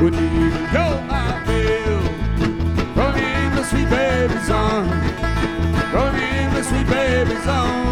wouldn't even go my bill. Throw me in the sweet baby's arms. Throw me in the sweet baby's arms.